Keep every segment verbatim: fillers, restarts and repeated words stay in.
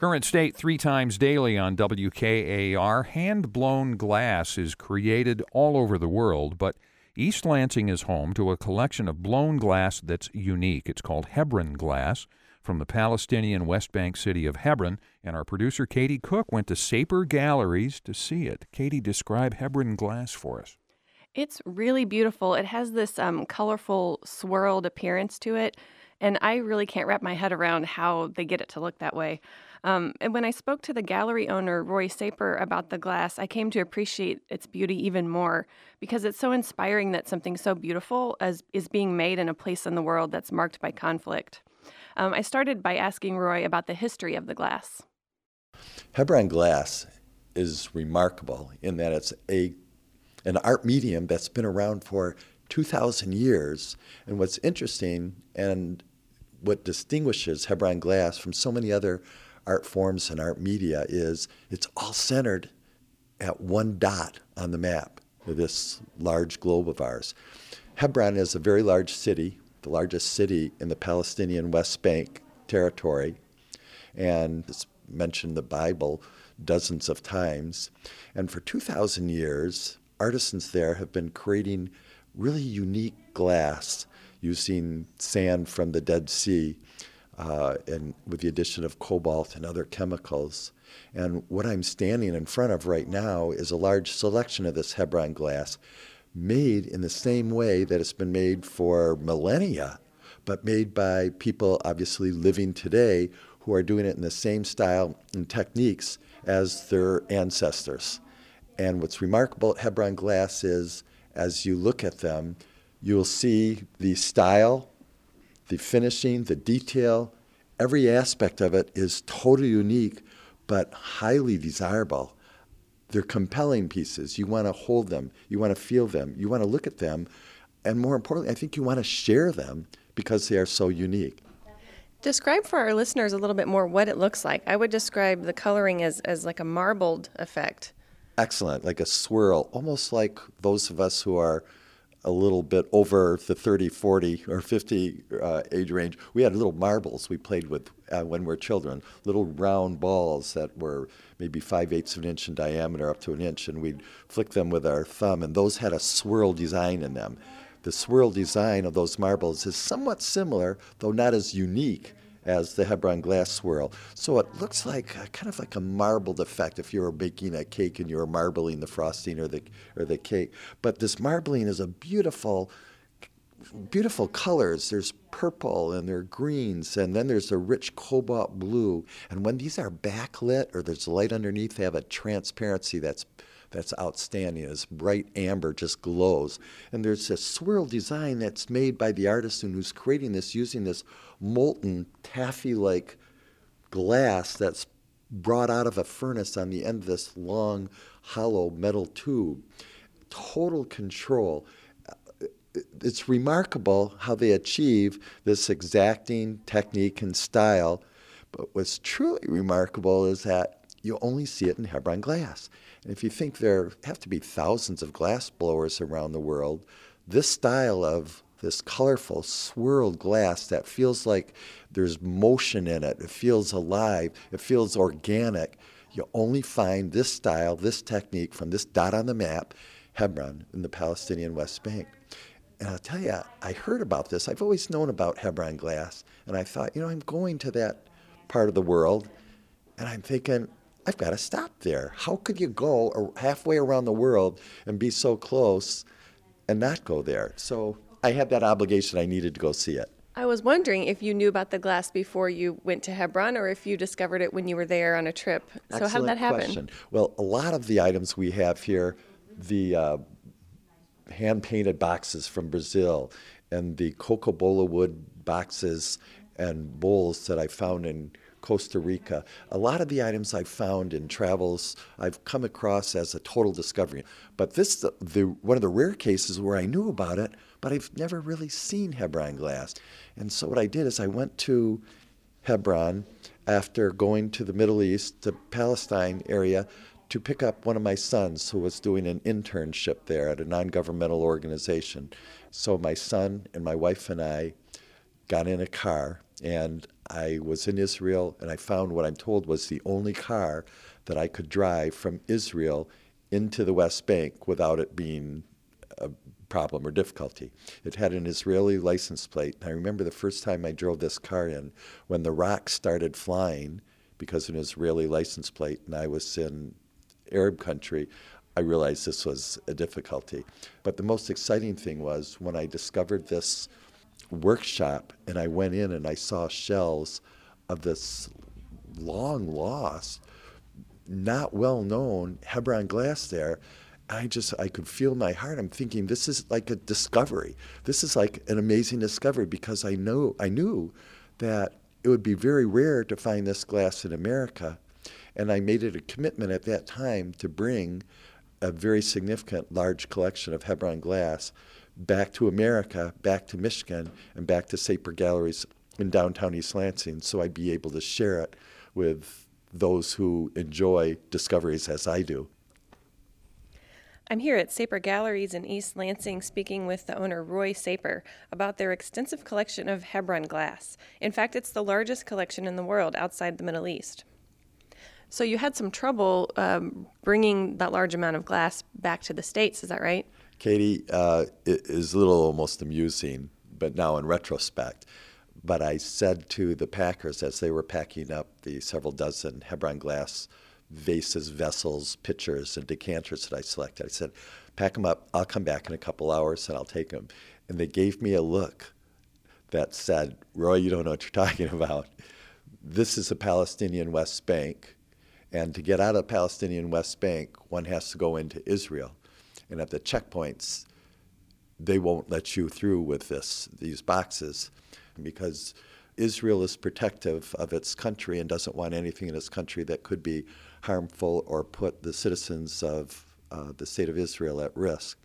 Current state three times daily on W K A R. Hand-blown glass is created all over the world, but East Lansing is home to a collection of blown glass that's unique. It's called Hebron glass from the Palestinian West Bank city of Hebron, and our producer Katie Cook went to Saper Galleries to see it. Katie, describe Hebron glass for us. It's really beautiful. It has this um, colorful, swirled appearance to it, and I really can't wrap my head around how they get it to look that way. Um, and when I spoke to the gallery owner, Roy Saper, about the glass, I came to appreciate its beauty even more because it's so inspiring that something so beautiful as is being made in a place in the world that's marked by conflict. Um, I started by asking Roy about the history of the glass. Hebron glass is remarkable in that it's a an art medium that's been around for two thousand years. And what's interesting and what distinguishes Hebron glass from so many other art forms and art media is it's all centered at one dot on the map of this large globe of ours. Hebron is a very large city, the largest city in the Palestinian West Bank territory, and it's mentioned in the Bible dozens of times. And for two thousand years, artisans there have been creating really unique glass using sand from the Dead Sea uh, and with the addition of cobalt and other chemicals. And what I'm standing in front of right now is a large selection of this Hebron glass made in the same way that it's been made for millennia, but made by people obviously living today who are doing it in the same style and techniques as their ancestors. And what's remarkable at Hebron glass is, as you look at them, you'll see the style, the finishing, the detail. Every aspect of it is totally unique, but highly desirable. They're compelling pieces. You want to hold them. You want to feel them. You want to look at them. And more importantly, I think you want to share them because they are so unique. Describe for our listeners a little bit more what it looks like. I would describe the coloring as, as like a marbled effect. Excellent, like a swirl, almost like those of us who are a little bit over the thirty, forty, or fifty uh, age range. We had little marbles we played with uh, when we were children, little round balls that were maybe five-eighths of an inch in diameter up to an inch, and we'd flick them with our thumb, and those had a swirl design in them. The swirl design of those marbles is somewhat similar, though not as unique as the Hebron glass swirl. So it looks like a, kind of like a marbled effect if you were baking a cake and you were marbling the frosting or the or the cake. But this marbling is a beautiful, beautiful colors. There's purple and there are greens, and then there's a rich cobalt blue. And when these are backlit or there's light underneath, they have a transparency that's That's outstanding. This bright amber just glows. And there's a swirl design that's made by the artisan who's creating this using this molten taffy-like glass that's brought out of a furnace on the end of this long, hollow metal tube. Total control. It's remarkable how they achieve this exacting technique and style. But what's truly remarkable is that you only see it in Hebron glass. And if you think there have to be thousands of glass blowers around the world, this style of this colorful swirled glass that feels like there's motion in it, it feels alive, it feels organic, you only find this style, this technique from this dot on the map, Hebron in the Palestinian West Bank. And I'll tell you, I heard about this. I've always known about Hebron glass, and I thought, you know, I'm going to that part of the world, and I'm thinking, I've got to stop there. How could you go halfway around the world and be so close and not go there? So I had that obligation. I needed to go see it. I was wondering if you knew about the glass before you went to Hebron or if you discovered it when you were there on a trip. So Excellent how did that happen? Question. Well, a lot of the items we have here, the uh, hand-painted boxes from Brazil and the cocobola wood boxes and bowls that I found in Costa Rica. A lot of the items I've found in travels I've come across as a total discovery. But this the, the one of the rare cases where I knew about it, but I've never really seen Hebron glass. And so what I did is I went to Hebron after going to the Middle East, the Palestine area, to pick up one of my sons who was doing an internship there at a non-governmental organization. So my son and my wife and I got in a car, and I was in Israel, and I found what I'm told was the only car that I could drive from Israel into the West Bank without it being a problem or difficulty. It had an Israeli license plate. And I remember the first time I drove this car in, when the rocks started flying because of an Israeli license plate, and I was in Arab country, I realized this was a difficulty. But the most exciting thing was when I discovered this workshop, and I went in and I saw shells of this long lost, not well known Hebron glass there. I just, I could feel my heart. I'm thinking, this is like a discovery. This is like an amazing discovery, because I know, I knew that it would be very rare to find this glass in America. And I made it a commitment at that time to bring a very significant large collection of Hebron glass back to America, back to Michigan, and back to Saper Galleries in downtown East Lansing, so I'd be able to share it with those who enjoy discoveries as I do. I'm here at Saper Galleries in East Lansing speaking with the owner, Roy Saper, about their extensive collection of Hebron glass. In fact, it's the largest collection in the world outside the Middle East. So you had some trouble um, bringing that large amount of glass back to the States, is that right? Katie, uh, it is a little almost amusing, but now in retrospect. But I said to the packers as they were packing up the several dozen Hebron glass vases, vessels, pitchers, and decanters that I selected, I said, pack them up, I'll come back in a couple hours and I'll take them. And they gave me a look that said, Roy, you don't know what you're talking about. This is a Palestinian West Bank, and to get out of the Palestinian West Bank, one has to go into Israel. And at the checkpoints, they won't let you through with this, these boxes, because Israel is protective of its country and doesn't want anything in its country that could be harmful or put the citizens of uh, the state of Israel at risk.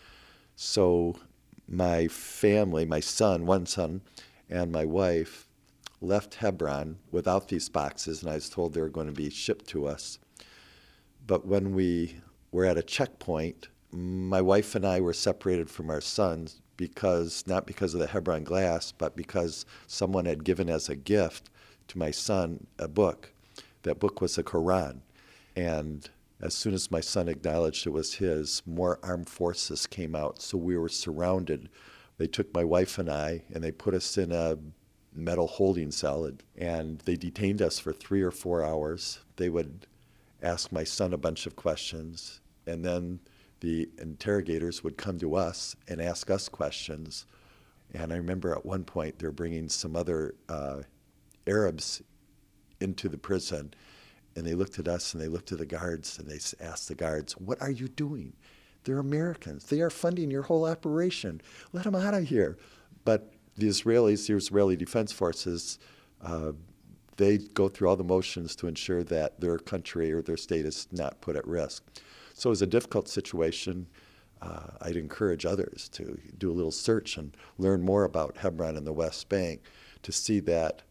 So my family, my son, one son, and my wife left Hebron without these boxes, and I was told they were going to be shipped to us. But when we were at a checkpoint, my wife and I were separated from our sons because, not because of the Hebron glass, but because someone had given as a gift to my son a book. That book was the Quran. And as soon as my son acknowledged it was his, more armed forces came out. So we were surrounded. They took my wife and I, and they put us in a metal holding cell, and they detained us for three or four hours. They would ask my son a bunch of questions, and then the interrogators would come to us and ask us questions. And I remember at one point they're bringing some other uh, Arabs into the prison, and they looked at us and they looked at the guards and they asked the guards, what are you doing? They're Americans. They are funding your whole operation. Let them out of here. But the Israelis, the Israeli Defense Forces, uh, they go through all the motions to ensure that their country or their state is not put at risk. So it was a difficult situation. Uh, I'd encourage others to do a little search and learn more about Hebron and the West Bank to see that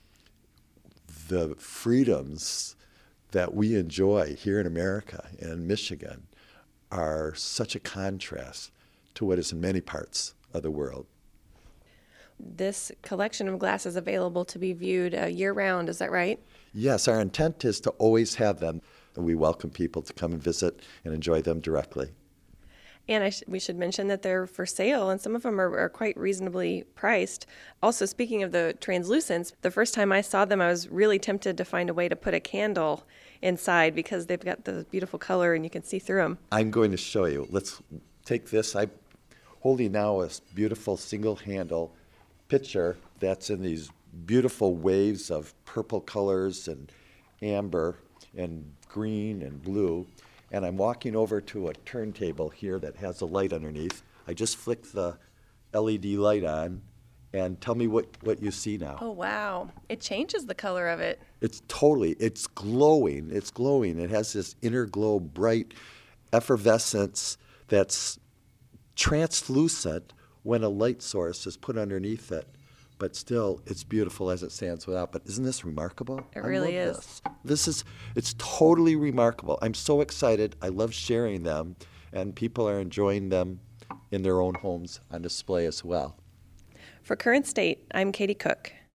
the freedoms that we enjoy here in America and Michigan are such a contrast to what is in many parts of the world. This collection of glass is available to be viewed uh, year-round, is that right? Yes, our intent is to always have them. And we welcome people to come and visit and enjoy them directly. And I sh- we should mention that they're for sale, and some of them are, are quite reasonably priced. Also, speaking of the translucents, the first time I saw them, I was really tempted to find a way to put a candle inside because they've got the beautiful color and you can see through them. I'm going to show you. Let's take this. I'm holding now a beautiful single-handle pitcher that's in these beautiful waves of purple colors and amber and green and blue, and I'm walking over to a turntable here that has a light underneath. I just flicked the L E D light on, and tell me what, what you see now. Oh, wow. It changes the color of it. It's totally, it's glowing, it's glowing. It has this inner glow, bright effervescence that's translucent when a light source is put underneath it. But still, it's beautiful as it stands without. But isn't this remarkable? It really I love is. This. this is, it's totally remarkable. I'm so excited. I love sharing them, and people are enjoying them in their own homes on display as well. For Current State, I'm Katie Cook.